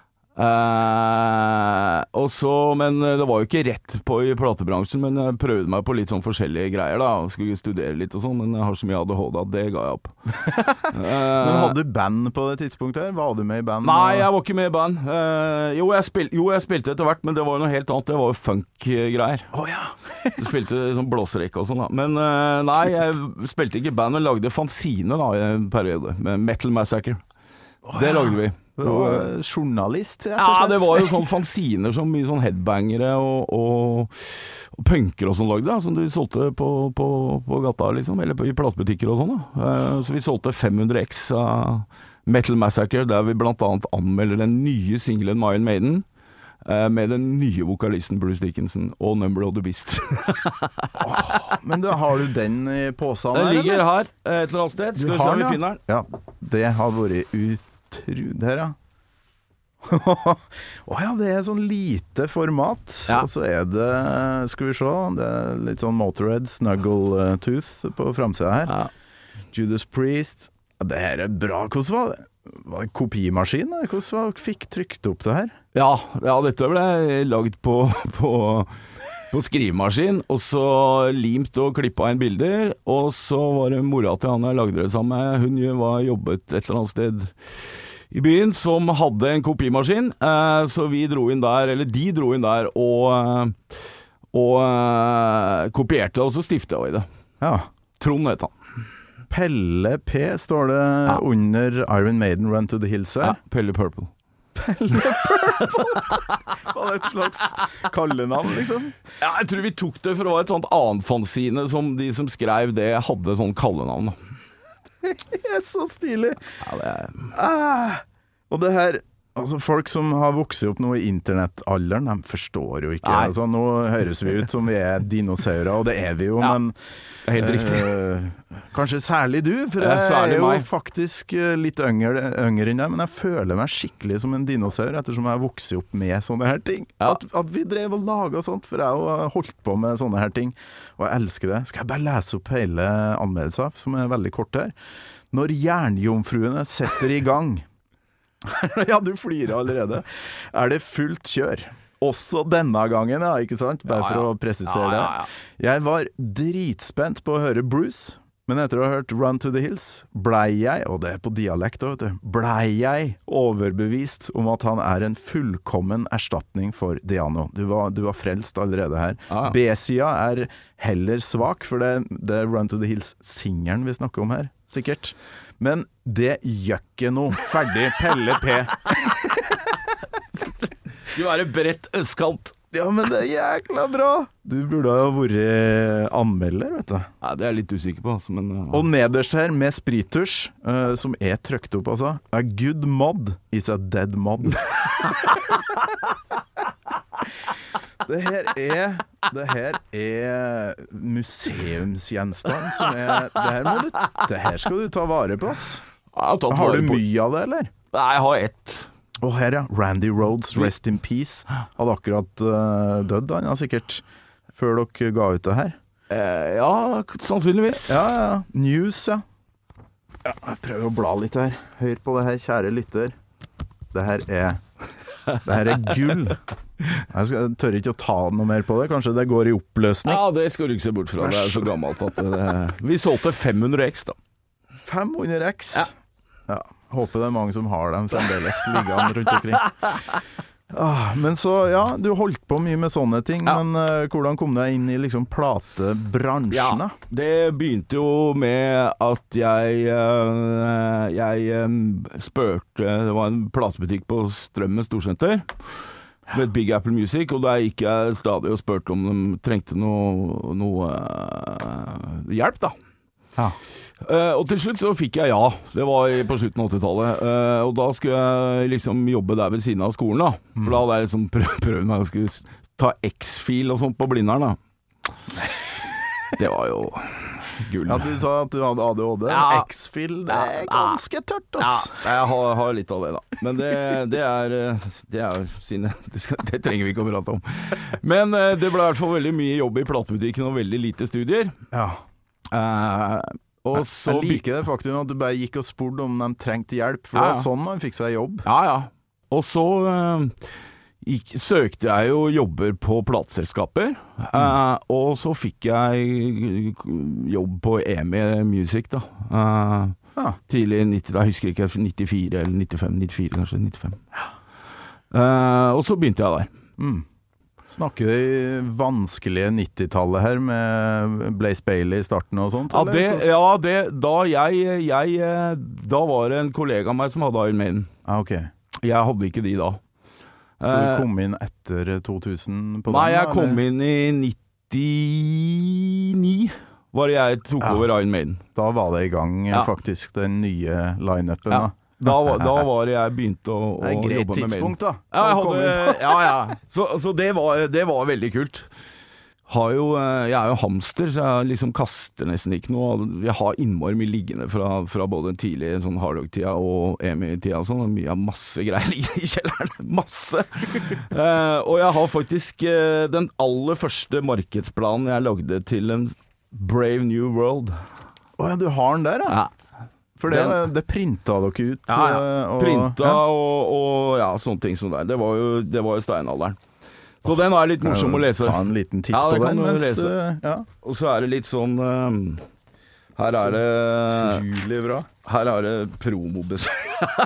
Uh, og så, men det var jo ikke rett på i platebransjen, men jeg prøvde meg på litt sånn forskjellige greier da, og skulle studere litt og sånn, men jeg har så mye A D H D at det ga jeg opp. uh, Men hadde du band på det tidspunktet her? Var du med i band? Nei, jeg var ikke med i band. Uh, jo, jeg spil, jo, jeg spilte etter hvert, men det var jo noe helt annet. Det var jo funk-greier. Å oh, ja. Du spilte sånn blåserekke og sånn da. Men uh, nei, jeg spilte ikke i band, men lagde fanzine da i en periode, med Metal Massacre. Oh, det ja. lagde vi. Du var journalist, rett og slett. Ja, det var jo sånn fanziner som mye sånn headbangere og, og, og punker og sånn lagde, da, som de solgte på, på, på gata, liksom, eller på, i platebutikker og sånn. Da. Uh, så vi solgte fem hundre X av Metal Massacre, der vi blant annet anmelder den nye singlen Iron Maiden, uh, med den nye vokalisten Bruce Dickinson og Number of the Beast. oh, men da har du den i posen her? Den ligger her, et eller annet sted. Skal vi se om vi finner den? Ja, det har vært ut Trud her, ja. Å oh, ja, det er sånn lite format. Ja. Og så er det, skal vi se, det er litt sånn Motorhead, Snuggle Tooth på framsida her. Ja. Judas Priest. Ja, det her er bra. Hvordan var det? Var det kopimaskin? Hvordan var det fikk trykt opp det her? Ja, ja, dette ble laget på, på på skrivemaskin, og så limt og klippet inn bilder, og så var det mora til han jeg lagde det sammen med, hun jo var jobbet et eller annet sted i byen, som hadde en kopimaskin, eh, så vi dro inn der, eller de dro inn der, og, og eh, kopierte, og så stiftet jeg i det. Ja. Trond het han. Pelle P står det Ja. under Iron Maiden Run to the Hills her. Ja, Pelle Purple. Pelle Purple! Var det et slags kallenavn, liksom? Ja, jeg tror vi tok det for å være et sånt annet fanzine som de som skrev det hadde sånn kallenavn. Det er så stilig. Ja, det er... Ah, og det her, altså folk som har vokset opp nå i internettalderen, de forstår jo ikke. Nei. Altså, nå høres vi ut som vi er dinosaurer, og det er vi jo, Ja, men helt riktig. eh, kanskje særlig du, for Ja, jeg særlig er jo meg. faktisk eh, litt yngre, yngre enn deg, men jeg føler meg skikkelig som en dinosaur, ettersom jeg har vokset opp med sånne her ting. Ja. At, at vi drev og laget sånt, for jeg har holdt på med sånne her ting, og jeg elsker det. Skal jeg bare lese opp hele anmeldelsen, som er veldig kort her. Når jernjomfruene setter i gang ja, du flirer allerede. Er det fullt kjør? Også denne gangen, ja, ikke sant? Bare Ja, ja. for å presisere Ja, ja, ja. det. Jeg var dritspent på å høre Bruce, men etter å ha hørt Run to the Hills, blei jeg, og det er på dialekt da, vet du, blei jeg overbevist om at han er en fullkommen erstatning for Diano. Du var, du var frelst allerede her. Ja, ja. B-sida er heller svak, for det, det er Run to the Hills-singeren vi snakker om her, sikkert. Men det gjør ikke noe. Ferdig. Pelle P. Du er et bredt østkant. Ja, men det er jækla bra. Du burde ha vært anmelder, vet du. Nei, det er jeg litt usikker på, altså, men... ja. Og nederst her, med sprittusj, eh, som er trykt opp, altså. A good mod is a dead mod. Det her er Det her er museumsgjenstand som er Det her, må du, det her skal du ta vare på, ass. Jeg har tatt Har vare du på- mye av det, eller? Nei, jeg har ett. Og her, ja. Randy Rhoads, Rest in Peace. Hadde akkurat uh, dødd, han, ja, sikkert. Før dere ga ut det her. Eh, ja, sannsynligvis. Ja, ja. News, ja. Ja, jeg prøver å bla litt her. Hør på det her, kjære lytter. Det her er Det her er gull. Jeg, skal, jeg tør ikke å ta noe mer på det. Kanskje det går i oppløsning. Ja, det skal du ikke se bort fra. Det er så gammelt at det, vi solgte fem hundre X, da. fem hundre X. Ja. Ja. Håper det er mange som har dem fremdeles liggende rundt omkring. Ah, men så, ja, du holdt på mye med sånne ting, Ja. men uh, hvordan kom du deg inn i liksom platebransjen, da? Det begynte jo med at jeg øh, Jeg øh, spurte Det var en platebutikk på Strømmen Storsenter med et Big Apple Music, og der gikk jeg stadig og spurte om de trengte noe, noe øh, hjelp, da. Ja. Uh, og til slutt så fikk jeg ja. Det var i- på slutten av åttitallet. Uh, og da skulle jeg liksom jobbe der ved siden av skolen, da. For da hadde jeg liksom prøvd, prøvd meg å skulle ta X-fil og sånt på Blindern, da. Det var jo gull. Ja, du sa at du hadde A D H D. Ja. X-fil, det er Ja. ganske tørt, Ja, ass. jeg har, har litt av det, da. Men det, det er uh, Det er sine det, skal, det trenger vi ikke å prate om. Men uh, det ble i hvert fall veldig mye jobb i platebutikken og veldig lite studier. Ja. Uh, og så Jeg liker det faktum at du bare gikk og spurte om de trengte hjelp, for Ja, det ja. var sånn man fikk seg jobb. Ja, ja. Og så eh, gikk, søkte jeg jo jobber på plateselskaper, eh, og så fikk jeg jobb på E M I Music, da. Eh, Ja. tidlig i nitti, da husker jeg ikke, nittifire eller nittifem, nittifire kanskje, nittifem. Eh, og så begynte jeg der. Mm. Snakker det vanskelige nittitallet her med Blaze Bailey i starten og sånt? Ja, eller? det, Hvordan- ja det, da jeg, jeg eh, Da var det en kollega av meg som hadde Iron Maiden. Ah, ok. Jeg hadde ikke de da. Så du Eh, kom inn etter to tusen på Nei, den? jeg da, kom eller? inn i nittini, var det jeg tok Ja. over Iron Maiden. Da var det i gang, Ja. faktisk, den nye line-upen. Ja. Da. Da, var- da var det jeg begynte å, å Det er et greit jobbe med Maiden. tidspunkt, da. Ja, jeg Å komme hadde, inn på. ja, ja. Så, så det, var, det var veldig kult. Har jo, eh, jeg er jo hamster, så jeg liksom kaster nesten ikke noe. Jeg har innmari mye liggende fra, fra både tidlig sånn hardrock-tida og E M I-tida og sånn. Mye av masse greier liggende i kjelleren. Masse! Eh, og jeg har faktisk eh, den aller første markedsplanen jeg lagde til en Brave New World. Å ja, du har den der, ja. Ja. For det, Den- det printa dere ut. Ja, ja. eh, og- Printa ja. og, og ja, sånne ting som det. Det var jo, det var jo steinalderen. Så den er litt morsom å lese. Ta en liten titt ja, på den. Mens, Mens, ja. Og så er det litt sånn um, her er det utrolig bra. Her er det promobesøk.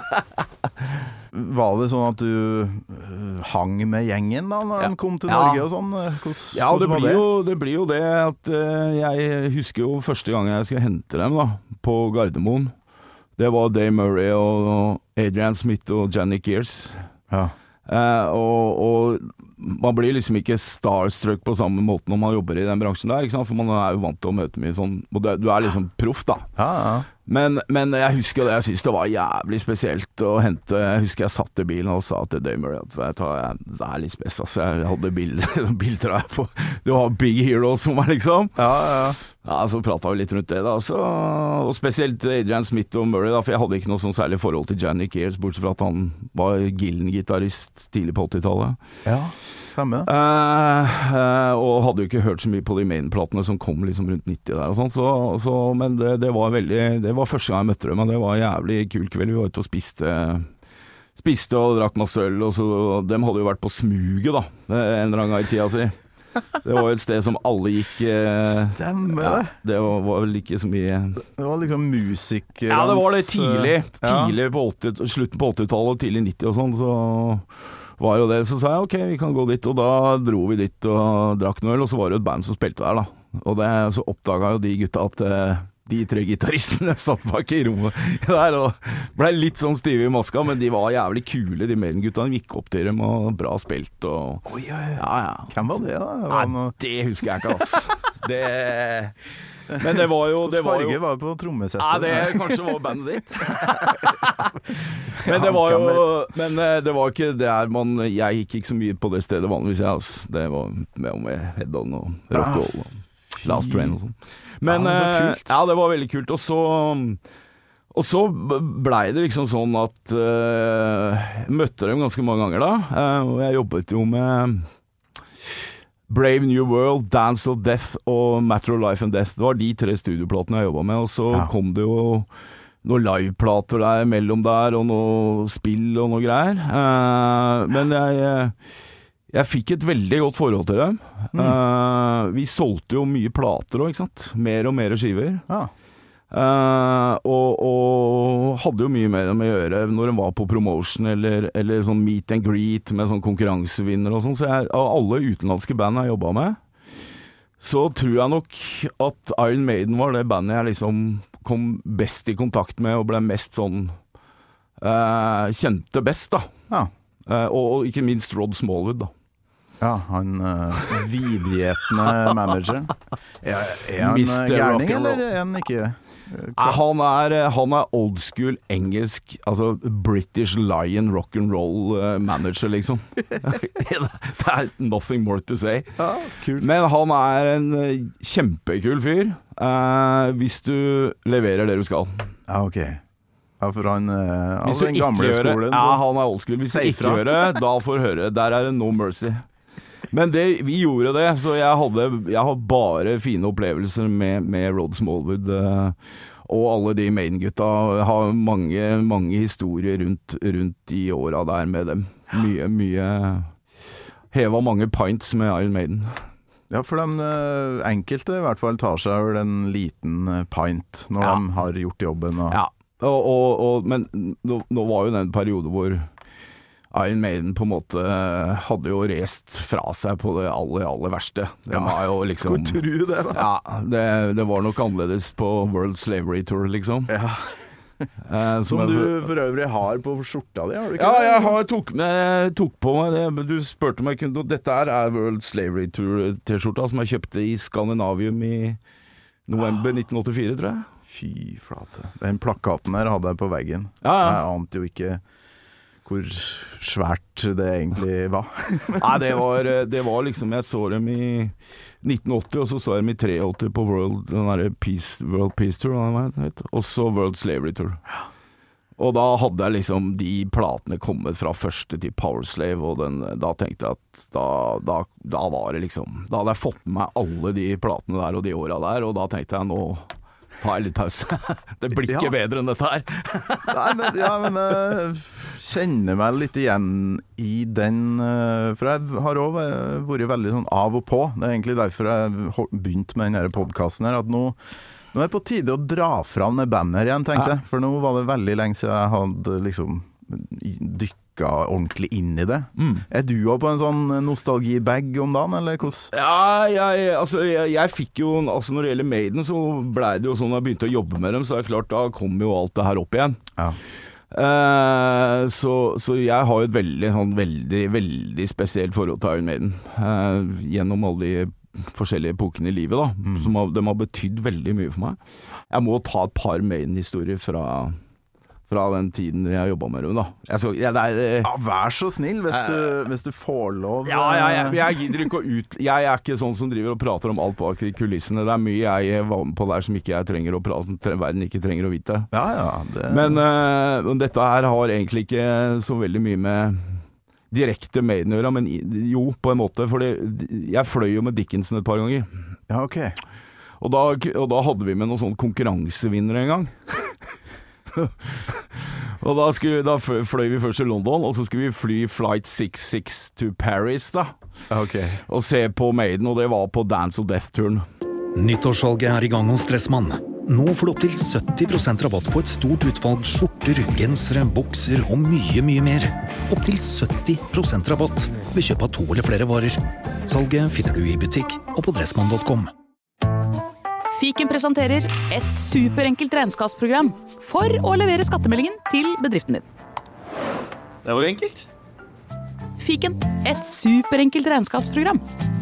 Var det sånn at du uh, hang med gjengen da når ja. de kom til ja. Norge og sånn? Hvordan, ja, det blir, det? Jo, det blir jo det at uh, jeg husker jo første gang jeg skal hente dem da, på Gardermoen. Det var Dave Murray og Adrian Smith og Jannik Gears. Ja. Uh, og, og man blir liksom ikke starstruck på samme måte når man jobber i den bransjen der, ikke sant? For man er jo vant til å møte mye sånn, og du er liksom proff da. Ja, ja. Men, men jeg husker det, jeg synes det var jævlig spesielt å hente. Jeg husker jeg satt i bilen og sa til Dave Murray at vet du hva, jeg, det er litt spes, altså. Jeg hadde bilder, bilder av på, det var big heroes for meg liksom. Ja, ja. Ja, så pratet vi litt rundt det da, så, og spesielt Adrian Smith og Murray da, for jeg hadde ikke noe sånn særlig forhold til Jannik Gears, bortsett fra at han var Gillen-gitarrist tidlig på åttitallet. Ja, stemmer. Uh, uh, og hadde jo ikke hørt så mye på de main-platene som kom liksom rundt nitti der og sånn, så, så, men det, det var veldig, det var første gang jeg møtte dem, men det var en jævlig kul kveld. Vi var ute og spiste, spiste og drakk masse øl, og så, dem hadde jo vært på smuget da, en eller annen gang i tida si. Det var jo et sted som alle gikk eh, Stemmer ja, det var, var vel ikke så mye Det var liksom musiker. Ja, det var det tidlig Tidlig ja. på åtti, slutten på åttitallet og tidlig nitti og sånn. Så var jo det, så sa jeg ok, vi kan gå dit. Og da dro vi dit og drakk noe øl. Og så var det jo et band som spilte der da. Og det, så oppdaget jo de gutta at eh, de tre gitaristene satt bak i rommet der og ble litt sånn stive i maska, men de var jævlig kule, de Maiden-guttene. Gikk opp til dem og bra spilt og oh, ja, ja. Ja, ja. Hvem var det da? Det var Nei, noe... det husker jeg ikke, ass. Det... Men det var jo det var Farge jo... var på trommesettet. Ja, det kanskje var bandet ditt. Men det var jo Men det var ikke der man Jeg gikk ikke så mye på det stedet vanligvis, jeg, altså. Det var med, med Head-On og Rock'n'Roll og Last Train og sånn. Men ja, det, ja, det var veldig kult. Og så, og så blei det liksom sånn at uh, jeg møtte dem ganske mange ganger da. Uh, og jeg jobbet jo med Brave New World, Dance of Death og Matter of Life and Death. Det var de tre studioplatene jeg jobbet med. Og så ja. kom det jo noen liveplater der mellom der, og noe spill og noe greier. Uh, men jeg... Jeg fikk et veldig godt forhold til dem. Mm. Uh, vi solgte jo mye plater også, ikke sant? Mer og mer skiver. Ja. Uh, og, og hadde jo mye med dem å gjøre når de var på promotion eller, eller sånn meet and greet med sånn konkurransevinner og sånn. Så jeg, av alle utenlandske band jeg jobbet med, så tror jeg nok at Iron Maiden var det bandet jeg liksom kom best i kontakt med og ble mest sånn uh, kjente best da. Ja. Uh, og, og ikke minst Rod Smallwood da. Ja, han uh, vidgjetende manager. Er, er han gærning, eller er han ikke? Uh, han, er, han er old school engelsk, altså British Lion rock'n'roll uh, manager, liksom. Det er nothing more to say. Ja, kult. Men han er en uh, kjempekul fyr, uh, hvis du leverer det du skal. Ja, ok. Ja, for han uh, Hvis du ikke gjør det, ja, han er old school. Hvis du ikke gjør det, da får du høre. Der er det no mercy. Men det, vi gjorde det, så jeg hadde jeg har bare fine opplevelser med, med Rod Smallwood uh, og alle de Maiden-gutta. Jeg har mange, mange historier rundt, rundt de åra der med dem. Mye, mye heva mange pints med Iron Maiden. Ja, for de uh, enkelte i hvert fall tar seg over en liten pint når ja. de har gjort jobben. Og... Ja, og, og, og, men nå, nå var jo den periode hvor Iron Maiden på en måte hadde jo rest fra seg på det aller, aller verste. Det ja, var jo liksom... Skulle tro det da. Ja, det, det var nok annerledes på World Slavery Tour, liksom. Ja. eh, som, som du for øvrig har på skjorta di, har du ikke ja, det? Ja, jeg har, tok, med, tok på meg det. Du spurte meg, kunne, dette her er World Slavery Tour-t-skjorta som jeg kjøpte i Skandinavium i november nitten åttifire, tror jeg. Fy flate. Den plakaten her hadde jeg på veggen. Ja, ja. Jeg ante jo ikke hvor svært det egentlig var. Nei, det var, det var liksom, jeg så dem i nitten åtti, og så så jeg dem i åttitre på World, den der Peace, World Peace Tour, og så World Slavery Tour. Og da hadde jeg liksom de platene kommet fra første til Powerslave, og den, da tenkte jeg at da, da, da var det liksom, da hadde jeg fått med meg alle de platene der og de åra der, og da tenkte jeg nå Ta en litt pause. Det blir ikke ja. bedre enn dette her. Nei, men, ja, men jeg kjenner meg litt igjen i den, for jeg har også vært veldig sånn av og på. Det er egentlig derfor jeg begynte med denne podcasten her, at nå, nå er det på tide å dra fram det bandet her igjen, tenkte jeg. For nå var det veldig lenge siden jeg hadde liksom dykket ordentlig inn i det. Mm. Er du også på en sånn nostalgi-bag om dagen, eller hvordan? Ja, jeg, altså, jeg, jeg fikk jo, altså når det gjelder Maiden, så ble det jo sånn da jeg begynte å jobbe med dem, så er det klart, da kom jo alt det her opp igjen. Ja. Uh, så, så jeg har jo et veldig, sånn, veldig, veldig spesielt forhold til Iron Maiden. Uh, gjennom alle de forskjellige epokene i livet, da. Mm. Som har, de har betydd veldig mye for meg. Jeg må ta et par Maiden-historier fra... fra den tiden jeg jobbet med dem da. Jeg skal, ja, det er, det, ja, vær så snill hvis du, hvis du får lov. Ja, ja, ja, jeg gidder ikke å ut... Jeg er ikke sånn som driver og prater om alt bak i kulissene. Det er mye jeg var med på der som ikke jeg trenger å prate om, verden ikke trenger å vite. Ja, ja. Det... Men uh, dette her har egentlig ikke så veldig mye med direkte Maiden å gjøre, men jo, på en måte, for jeg fløy jo med Dickinson et par ganger. Ja, ok. Og da, og da hadde vi med noen sånn konkurransevinner en gang. Og da, skulle, da fløy vi først til London, og så skulle vi fly flight seks seks to Paris da, okay. Og se på Maiden, og det var på Dance of Death-turen. Nyttårssalget er i gang hos Dressmann. Nå får du opp til sytti prosent rabatt på et stort utvalg skjorter, gensere, bukser og mye, mye mer. Opp til sytti prosent rabatt ved kjøp av to eller flere varer. Salget finner du i butikk og på dressmann punktum com. Fiken presenterer et superenkelt regnskapsprogram for å levere skattemeldingen til bedriften din. Det var enkelt. Fiken, et superenkelt regnskapsprogram.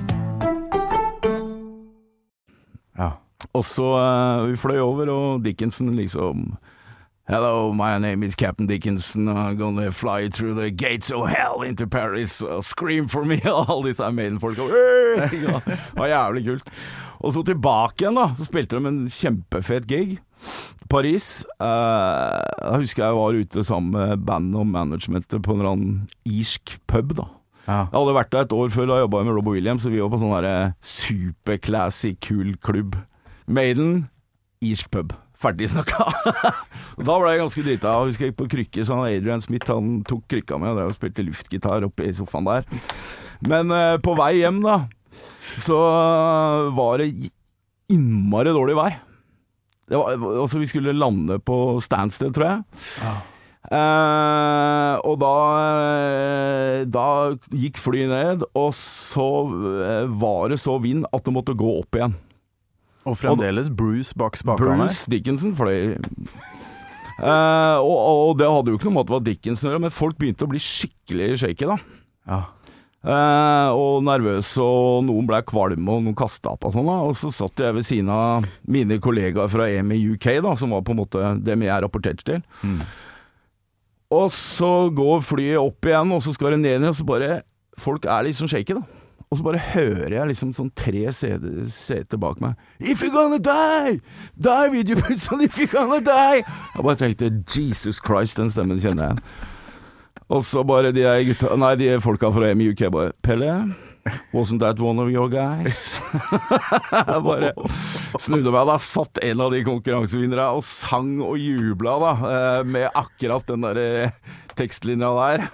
Ja. Og så uh, vi fløy over, og Dickinson liksom... Hello, my name is Captain Dickinson. I'm gonna fly through the gates of hell into Paris. Uh, scream for me. Alle disse Maiden-folk. Det var jævlig kult. Og så tilbake igjen da, så spilte de en kjempefet gig. Paris. Uh, jeg husker jeg var ute sammen med bandet og managementet på en eller annen irsk pub da. Ja. Jeg hadde vært der et år før da jeg jobbet med Robbie Williams, så vi var på sånn der superclassy, kul klubb. Maiden, irsk pub. Ferdig snakka. Da ble jeg ganske drita. Jeg husker jeg gikk på krykker, så Adrian Smith, han tok krykka med, og drev og spilte luftgitar oppe i sofaen der. Men uh, på vei hjem da, så var det innmari dårlig vær. Det var, altså vi skulle lande på Stansted, tror jeg. Ja. Eh, og da da gikk flyet ned, og så eh, var det så vind at det måtte gå opp igjen. Og fremdeles og, Bruce bak spakene. Bruce Dickinson fløy. Eh, og, og det hadde jo ikke noe med at det var Dickinson å gjøre, men folk begynte å bli skikkelig shaky da. Ja. Uh, og nervøs, og noen ble kvalme, og noen kastet opp og sånn da. Og så satt jeg ved siden av mine kollegaer fra E M I U K da, som var på en måte dem jeg rapporterte til. Mm. Og så går flyet opp igjen, og så skal det ned igjen, og så bare, folk er litt sånn shaky da. Og så bare hører jeg liksom sånn tre seter bak meg. If you're gonna die! Die with you, son, if you're gonna die! Jeg bare tenkte, Jesus Christ, den stemmen kjenner jeg igjen. Og så bare de gutta, nei, de folka fra E M I U K bare, Pelle, wasn't that one of your guys? Jeg bare snudde meg, da satt en av de konkurransevinnere og sang og jubla da, med akkurat den der tekstlinja der.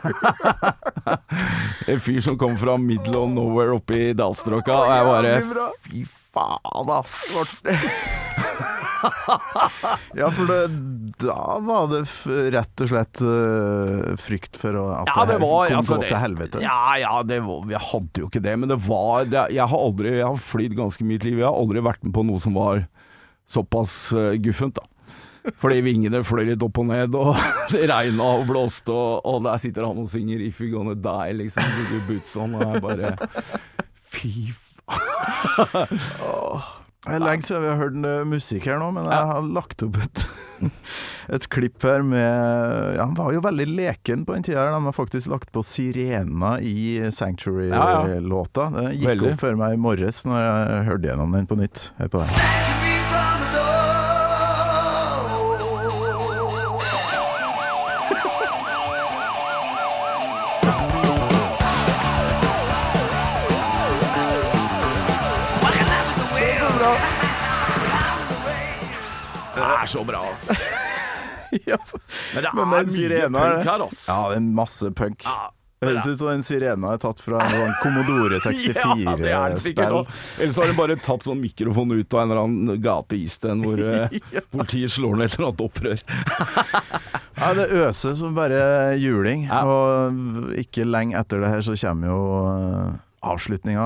En fyr som kom fra middle of nowhere oppe i Dalstråka, og jeg bare, fy faen ass. Ja, for det, da var det f- rett og slett uh, frykt for å, at ja, det, det var, kom altså, gå det, til helvete. Ja, ja, det var, jeg hadde jo ikke det, men det var, det, jeg har aldri, jeg har flydd ganske mye i liv, jeg har aldri vært med på noe som var såpass uh, guffent da. Fordi vingene fløy litt opp og ned, og det regnet og blåste, og, og der sitter han og synger If You're Gonna Die, liksom, Boogie Boots on, og jeg bare, fy faen. Åh. Det er lenge siden vi har hørt uh, musikk her nå, men jeg har lagt opp et, et klipp her med, ja, han var jo veldig leken på en tid her, de har faktisk lagt på Sirena i Sanctuary-låta. Det gikk veldig opp for meg i morges når jeg hørte gjennom den på nytt. Hør på det. er så bra, altså. Ja, Men det men er den mye sirena punk her, altså. Ja, det er masse punk. Ja, Det høres ut som en sirena er tatt fra en sånn Commodore Ja, det er den sikkert sekstifire-spill. også. Ellers har de bare tatt sånn mikrofon ut av en eller annen gate i Isten hvor eh, politiet slår ned et eller annet opprør. Ja, det øser som bare juling, Ja. og ikke lenge etter det her så kommer jo uh, avslutninga.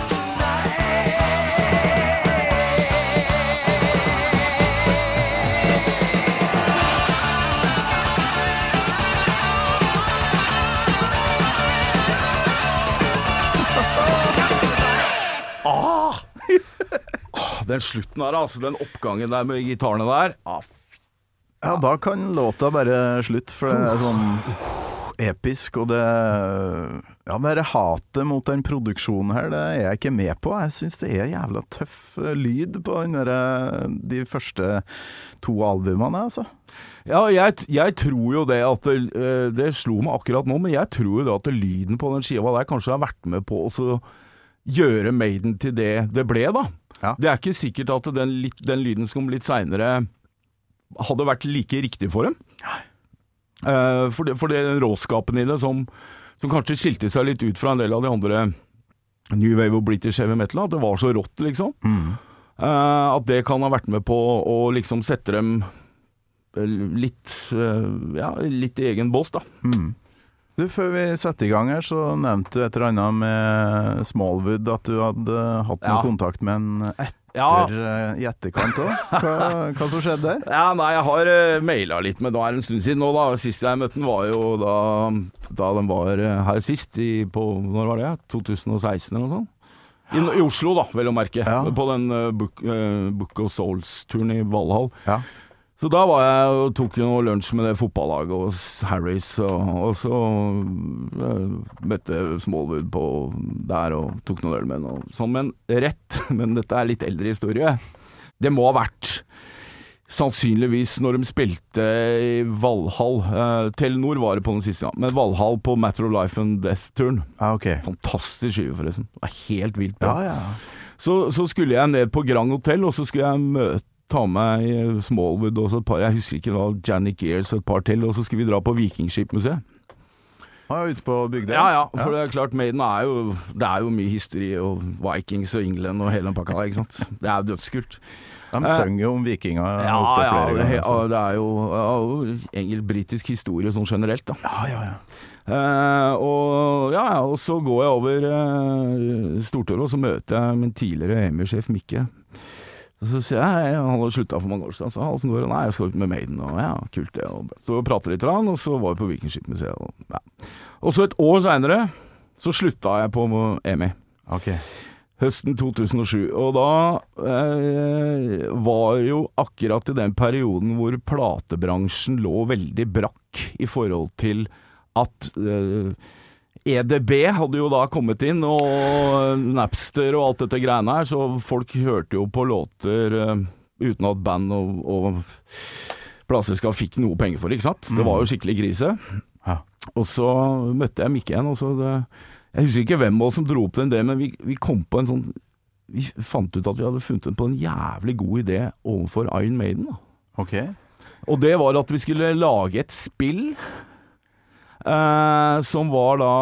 Den slutten her, altså, den oppgangen der med gitarene der. Ah, Ja, da kan låta bare slutte, for det er sånn episk, og det Ja, det er hatet mot den produksjonen her, det er jeg ikke med på. Jeg syns det er jævla tøff eh, lyd på den der, de første to albumene, altså. Ja, jeg, jeg tror jo det at det, eh, det slo meg akkurat nå, men jeg tror jo det at lyden på den skiva der kanskje har vært med på å så gjøre Maiden til det det ble, da. Ja. Det er ikke sikkert at den, litt, den lyden som kom litt senere hadde vært like riktig for dem. Uh, for, det, for det den råskapen i det som, som kanskje skilte seg litt ut fra en del av de andre New Wave og British Heavy Metal, at det var så rått, liksom. Mm. Uh, at det kan ha vært med på å liksom sette dem litt, uh, ja, litt i egen bås, da. Mm. Du, før vi setter i gang her, så nevnte du et eller annet med Smallwood, at du hadde hatt noe Ja. kontakt med en etter Ja. eh, i etterkant òg. Hva, hva som skjedde der? Ja, nei, jeg har uh, maila litt med, det er en stund siden nå da. Sist jeg møtte den var jo da, da den var uh, her sist, i, på, når var det? to tusen og seksten eller noe sånt. I, I Oslo da, vel å merke. Ja. På den uh, Book, uh, Book of Souls-turen i Valhall. Ja. Så da var jeg og tok jo noe lunsj med det fotballaget og Harrys, og, og så uh, møtte Smallwood på der og tok noen øl med den og sånn, men rett, men dette er litt eldre historie. Det må ha vært sannsynligvis når de spilte i Valhall. Uh, Telenor var det på den siste, ja. Men Valhall på Matter of Life and Death-turen. Ah, ok. Fantastisk skive forresten. Det var helt vilt bra. Ja, ja. Så, så skulle jeg ned på Grand Hotel, og så skulle jeg møte ta med i Smallwood og så et par, jeg husker ikke hva, Janik Gears og et par til, og så skulle vi dra på Vikingskipmuseet. Ah, ute på bygda? Ja, ja, for det er klart, Maiden er jo, det er jo mye historie, og Vikings og England og hele den pakka der, ikke sant? Det er dødskult. De sønger jo om vikinger Ja, opptil ja, flere det, ganger. ja, det er jo ja, engelsk-britisk historie sånn generelt, da. Ja, ja, ja. Eh, og ja, og så går jeg over eh, Stortorget, og så møter jeg min tidligere Emir-sjef Mikke. Og så sier jeg, han hadde sluttet for mange år siden, så halsen går, nei, jeg skal ut med Maiden, og ja, kult det, og så prater litt rann, og så var vi på Vikingskipmuseet, og ja. Og så et år senere, så slutta jeg på Emi. Ok. Høsten to tusen og sju, og da eh, var jo akkurat i den perioden hvor platebransjen lå veldig brakk i forhold til at eh, E D B hadde jo da kommet inn, og Napster og alt dette greiene her, så folk hørte jo på låter uh, uten at band og, og plateselskap fikk noe penger for det, ikke sant? Det var jo skikkelig krise. Ja. Og så møtte jeg Mikke igjen, og så det, jeg husker ikke hvem av oss som dro opp den ideen, men vi, vi kom på en sånn, vi fant ut at vi hadde funnet på en jævlig god idé overfor Iron Maiden, da. Ok. Og det var at vi skulle lage et spill Uh, som var da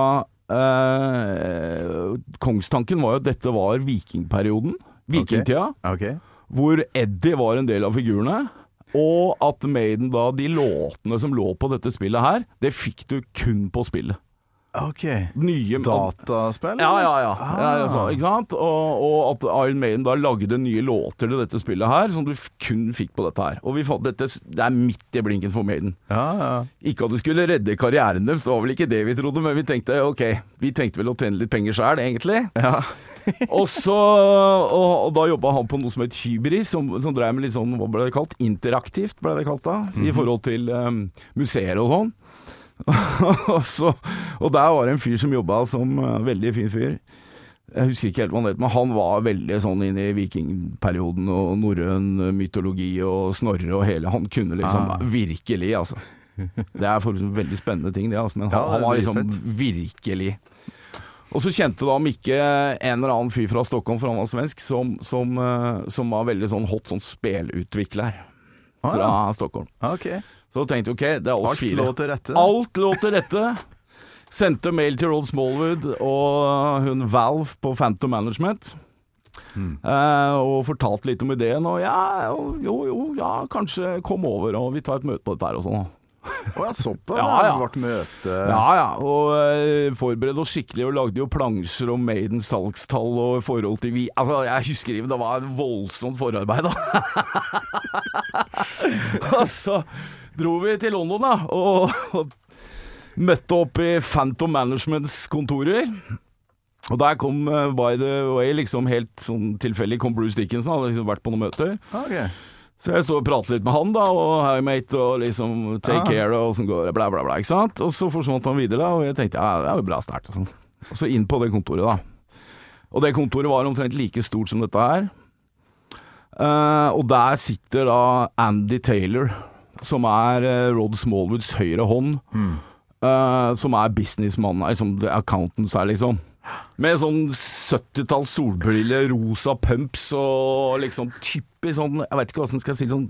uh, kongstanken var jo at dette var vikingperioden, vikingtida, Ok. hvor Eddie var en del av figurene, og at Maiden da, de låtene som lå på dette spillet her, det fikk du kun på spillet. Ok. Nye Dataspill? Ja, ja, ja. Ah. ja, ja så, ikke sant? Og, og at Iron Maiden da lagde nye låter til dette spillet her, som du f- kun fikk på dette her. Og vi fant dette, det er midt i blinken for Maiden. Ja, ja. Ikke at du skulle redde karrieren deres, det var vel ikke det vi trodde, men vi tenkte ok, vi tenkte vel å tjene litt penger selv, egentlig. Ja. og så, og, og da jobbet han på noe som het Hybris, som, som drev med litt sånn, hva ble det kalt? Interaktivt ble det kalt da, i forhold til um, museer og sånn. og, så, og der var det en fyr som jobbet som uh, veldig fin fyr. Jeg husker ikke helt hva han het, men han var veldig sånn inne i vikingperioden og norrøn mytologi og Snorre og hele. Han kunne liksom Ah. virkelig, altså. Det er for veldig spennende ting, det, altså. Men Ja, han, det han er var liksom dritfett. virkelig. Og så kjente da Mikke en eller annen fyr fra Stockholm, for han var svensk, som, som, uh, som var veldig sånn hot, sånn spelutvikler. fra ah, ja. Stockholm. Ok. Så tenkte jeg, ok, det er oss Alt fire. lå til rette. Alt lå til rette. Sendte mail til Rod Smallwood og hun Valve på Phantom Management. Mm. Eh, og fortalte litt om ideen, og ja, jo, jo, ja, kanskje kom over, og vi tar et møte på dette her og sånn. Å ja, såpass. Ja, ja. Det ble møte. Ja, ja, og eh, forberedte oss skikkelig og lagde jo plansjer om Maidens salgstall og forhold til vi. Altså, jeg husker ikke, det var et voldsomt forarbeid da. Og så dro vi til London da, og, og møtte opp i Phantom Managements kontorer. Og der kom, uh, by the way, liksom helt sånn tilfeldig, kom Bruce Dickinson, hadde liksom vært på noen møter. Okay. Så jeg stod og pratet litt med han da, og hi mate, og liksom take ah. care, og sånn går, bla bla bla, ikke sant? Og så forsvant han videre da, og jeg tenkte, ja, det er jo bra start, og sånn. Og så inn på det kontoret da. Og det kontoret var omtrent like stort som dette her. Uh, og der sitter da Andy Taylor, som er uh, Rod Smallwoods høyre hånd, mm. uh, som er businessmann, liksom, accountants her liksom. Med sånn syttitalls solbriller, rosa pumps og liksom typisk sånn, jeg vet ikke hva som skal si, sånn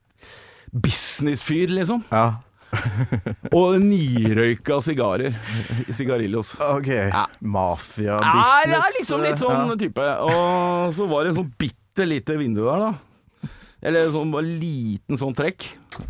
businessfyr liksom. Ja. Og nirøyka sigarer, cigarillos. Ok, ja. Mafia, ja, business. Ja, liksom litt sånn ja. Type. Og så var det en sånn bitte lite vindu der da. Eller sånn bare liten sånn trekk.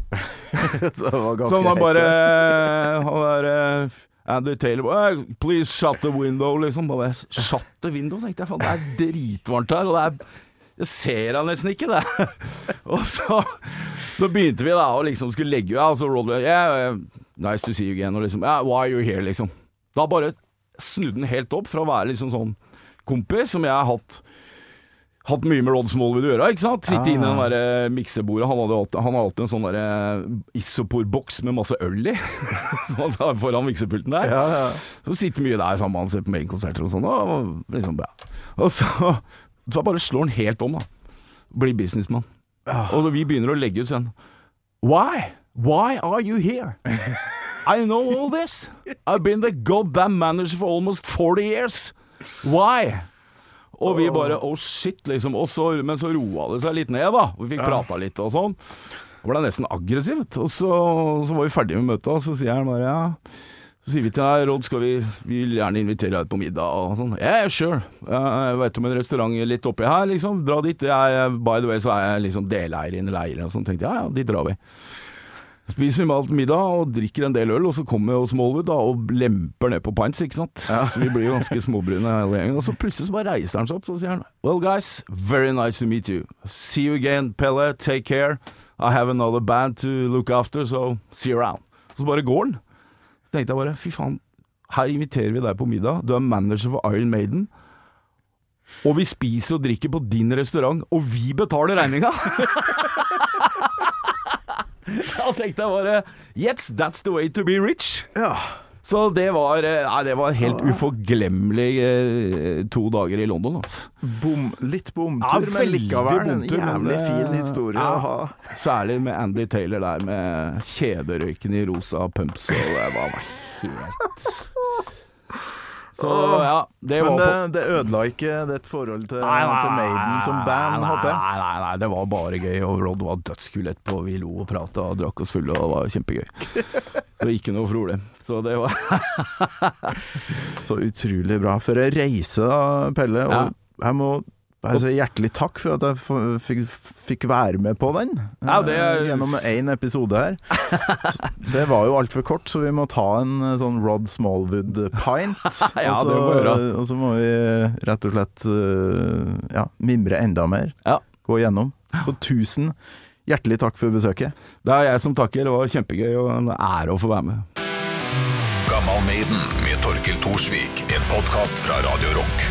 Så det var ganske så man bare han der Andy Taylor bare, please shut the window, liksom. Bare, shut the window, tenkte jeg. Faen, det er dritvarmt her, og det er, jeg ser han nesten ikke, det. Og så, så begynte vi da, og liksom skulle legge, ja, og så Rod, yeah, nice to see you again, og liksom, yeah, why are you here, liksom. Da bare snudde den helt opp fra å være liksom sånn kompis, som jeg har hatt, hatt mye med Rod Smallwood å gjøre, ikke sant? Sitte ah. inne i den der miksebordet. Han hadde alltid, han hadde alltid en sånn der isopor-boks med masse øl i. Så han var foran miksepulten der. Ja, ja. Så sitter mye der sammen, han ser på main-konserter og sånn, og liksom bra. Og så, så bare slår han helt om da. Blir businessman. Ah. Og vi begynner å legge ut sånn, why? Why are you here? I know all this. I've been the goddamn manager for almost forty years. Why? Og vi bare, oh shit, liksom. Og så, men så roa det seg litt ned, da. Vi fikk ja. Prata litt og sånn. Og ble nesten aggressivt. Og så, så var vi ferdige med møtet, og så sier han bare, ja. Så sier vi til deg, Rod, skal vi, vi vil gjerne invitere deg på middag og sånn. Ja, yeah, sure. Jeg vet om en restaurant litt oppi her, liksom. Dra dit. Jeg, by the way, så er jeg liksom deleier inn eller eier, og sånn. Tenkte jeg, ja, ja, dit drar vi. Spiser vi med alt middag og drikker en del øl, og så kommer jo Smallwood da, og lemper ned på pints, ikke sant? Ja. Så vi blir jo ganske småbrune hele gjengen, og så plutselig så bare reiser han seg opp, så sier han, well guys, very nice to meet you. See you again, Pelle, take care. I have another band to look after, so see you around. Så bare går han. Så tenkte jeg bare, fy faen, her inviterer vi deg på middag, du er manager for Iron Maiden, og vi spiser og drikker på din restaurant, og vi betaler regninga. Da tenkte jeg bare, yes, that's the way to be rich. Ja. Så det var, nei, det var helt uforglemmelig eh, to dager i London, altså. Bom, litt bomtur, ja, men likevel en jævlig fin historie ja, å ha. Særlig med Andy Taylor der, med kjederøyken i rosa pumps, og det var helt... Så ja, det men var det, det ødela ikke det et forhold til, nei, nei, til Maiden som band, nei, håper jeg? Nei, nei, nei, det var bare gøy, og Rod var dødskul etterpå. Vi lo og pratet og drakk oss fulle, og det var kjempegøy. Så ikke noe problem. Så det var Så utrolig bra. For jeg reiser da, Pelle, og ja. Jeg må altså, hjertelig takk for at jeg fikk, fikk være med på den ja, det er... gjennom en episode her. Så det var jo alt for kort, så vi må ta en sånn Rod Smallwood pint. Ja, og, så, det må vi gjøre. Og så må vi rett og slett ja, mimre enda mer. Ja. Gå igjennom. Så tusen hjertelig takk for besøket. Det er jeg som takker. Det var kjempegøy og en ære å få være med. Gammal Maiden med Torkel Torsvik, en podcast fra Radio Rock.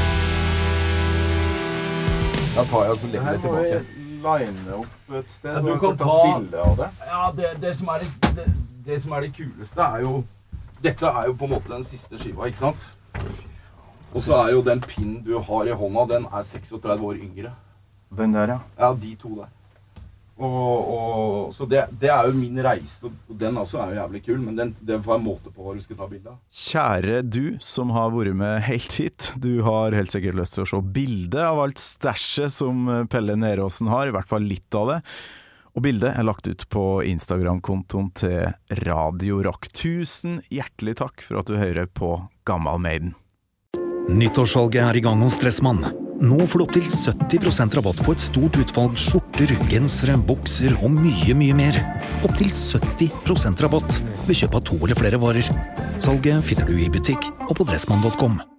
Da tar jeg og så legger det tilbake. Her må vi line opp et sted, ja, så du vi kan ta bilde av det. Ja, det, det, som er det, det, det som er det kuleste er jo, dette er jo på en måte den siste skiva, ikke sant? Og så er jo den pinnen du har i hånda, den er seksogtredve år yngre. Den der, ja. Ja, de to der. Og, og, så det, det er jo min reise, og den også er jo jævlig kul, men den, det får jeg måte på hva du skal ta bilde av. Kjære du som har vært med helt hit, du har helt sikkert lyst til å se bilde av alt stæsjet som Pelle Neråsen har, i hvert fall litt av det. Og bildet er lagt ut på Instagram-kontoen til Radio Rock. Tusen hjertelig takk for at du hører på Gammal Maiden. Nyttårssalget er i gang hos Dressmann. Nå får du opp til sytti prosent rabatt på et stort utvalg skjorter, gensere, bukser og mye, mye mer. Opp til sytti prosent rabatt ved kjøp av to eller flere varer. Salget finner du i butikk og på dressmann punktum com.